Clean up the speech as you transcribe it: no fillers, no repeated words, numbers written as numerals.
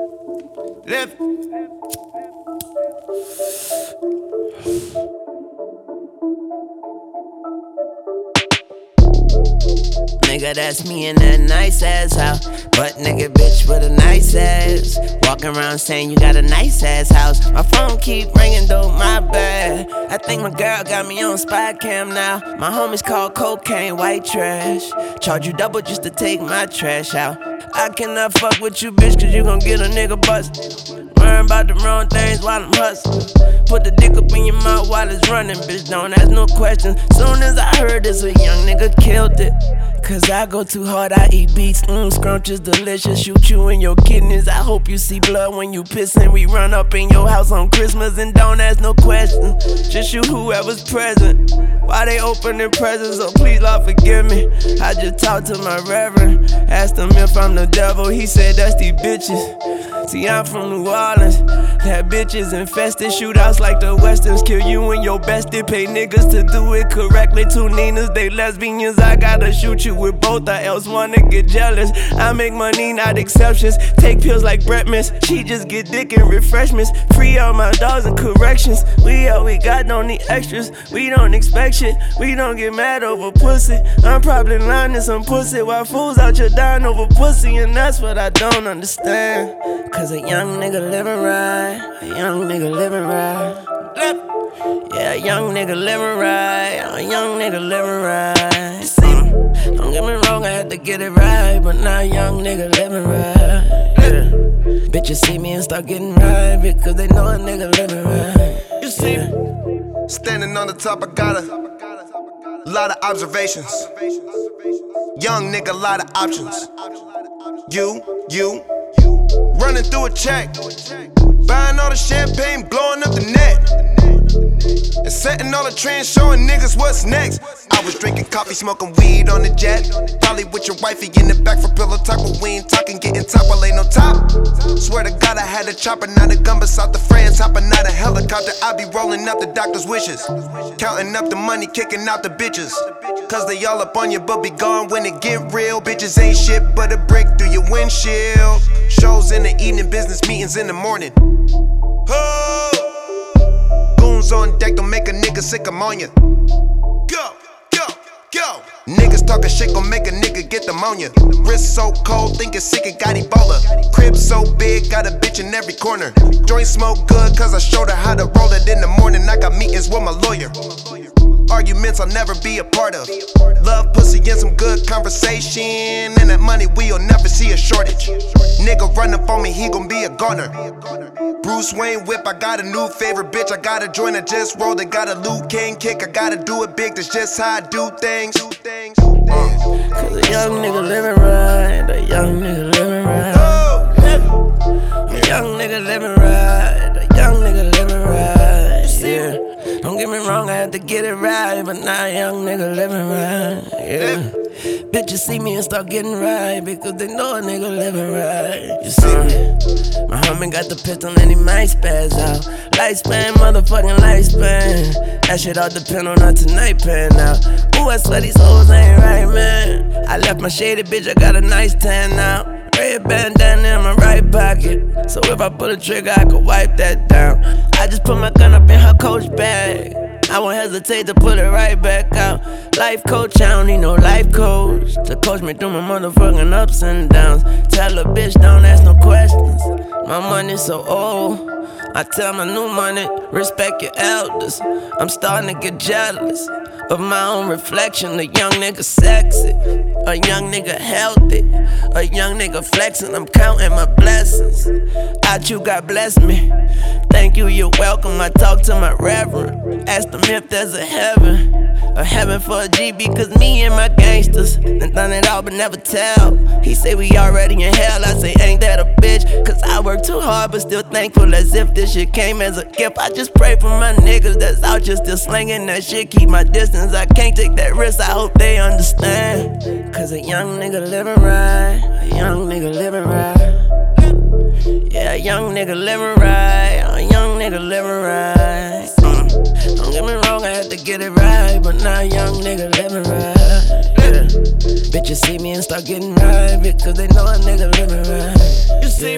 Live. Nigga, that's me in that nice ass house. But nigga, bitch with a nice ass. Walking around saying you got a nice ass house. My phone keep ringing though, my bad. I think my girl got me on spy cam now. My homies call cocaine white trash. Charge you double just to take my trash out. I cannot fuck with you, bitch, cause you gon' get a nigga bust. Learn about the wrong things while I'm hustling. Put the dick up in your mouth while it's running, bitch, don't ask no questions. Soon as I heard this, a young nigga killed it. Cause I go too hard, I eat beats, scrunches delicious. Shoot you in your kidneys, I hope you see blood when you pissin'. We run up in your house on Christmas and don't ask no questions. Just shoot whoever's present. Why they opening presents, so please Lord forgive me. I just talked to my reverend, asked him if I'm the devil, he said that's these bitches. See, I'm from New Orleans, that bitches infested. Shootouts like the Westerns, kill you and your bestie. Pay niggas to do it correctly. Two Ninas, they lesbians, I gotta shoot you with both, I else wanna get jealous. I make money, not exceptions. Take pills like Brett Miss, she just get dick and refreshments. Free all my dogs and corrections. We all we got, don't need extras. We don't expect shit, we don't get mad over pussy. I'm probably lying to some pussy while fools out here dying over pussy. And that's what I don't understand. Cause a young nigga living right, a young nigga living right. Yeah, a young nigga living right, a young nigga living right. Don't get me wrong, I had to get it right, but now a young nigga living right. Yeah. Bitches see me and start getting right because they know a nigga living right. You see, standing on the top, I got a lot of observations. Young nigga, lot of options. You, running through a check, buying all the champagne, blowing up the net. And setting all the trends, showing niggas what's next. I was drinking coffee, smoking weed on the jet. Probably with your wifey in the back for pillow talk, but we ain't talking, getting top, well ain't no top. Swear to God I had a chopper, not a gun beside the friends. Hopping out a helicopter, I be rolling up the doctor's wishes. Counting up the money, kicking out the bitches. Cause they all up on you, but be gone when it get real. Bitches ain't shit but a brick through your windshield. Shows in the evening, business meetings in the morning. Oh. On deck, don't make a nigga sick, I'm on ya. Go. Niggas talking shit gon' make a nigga get pneumonia. Wrist so cold, thinking sick, it got Ebola. Crib so big, got a bitch in every corner. Joint smoke good, cause I showed her how to roll it in the morning. I got meetings with my lawyer. Arguments I'll never be a part of. Love, pussy, and some good conversation. And that money, we'll never see a shortage. Nigga run up on me, he gon' be a goner. Bruce Wayne whip, I got a new favorite bitch. I got a joint, I just rolled, I got a Liu Kang kick. I gotta do it big, that's just how I do things. Cause a young nigga living right, a young nigga living right. A young nigga living right, a young nigga living right. Yeah. Don't get me wrong, I had to get it right, but now a young nigga living right. Yeah. Bitches see me and start getting right because they know a nigga living right. You see me? My homie got the pistol and he might spaz out. Lifespan, motherfucking lifespan. That shit all depend on how tonight pan out. Ooh, I swear these hoes ain't right, man. I left my shady bitch, I got a nice tan now. Red bandana in my right pocket, so if I pull a trigger, I could wipe that down. I just put my gun up in her coach bag. I won't hesitate to put it right back out. Life coach, I don't need no life coach to coach me through my motherfucking ups and downs. Tell a bitch, don't ask no questions. My money's so old, I tell my new money, respect your elders. I'm starting to get jealous of my own reflection. A young nigga sexy, a young nigga healthy, a young nigga flexing. I'm counting my blessings. Out you, God bless me. Thank you, you're welcome. I talk to my reverend, ask them if there's a heaven for a GB. Cause me and my gangsters done done it all but never tell. He say we already in hell, I say ain't that a bitch. Cause I work too hard but still thankful as if this shit came as a gift. I just pray for my niggas that's out just still slinging that shit. Keep my distance, I can't take that risk, I hope they understand. Cause a young nigga living right, a young nigga living right. Yeah, a young nigga living right, a young nigga living right. Don't get me wrong, I had to get it right, but now a young nigga living right. Yeah. Bitches see me and start getting right because they know a nigga living right. You see?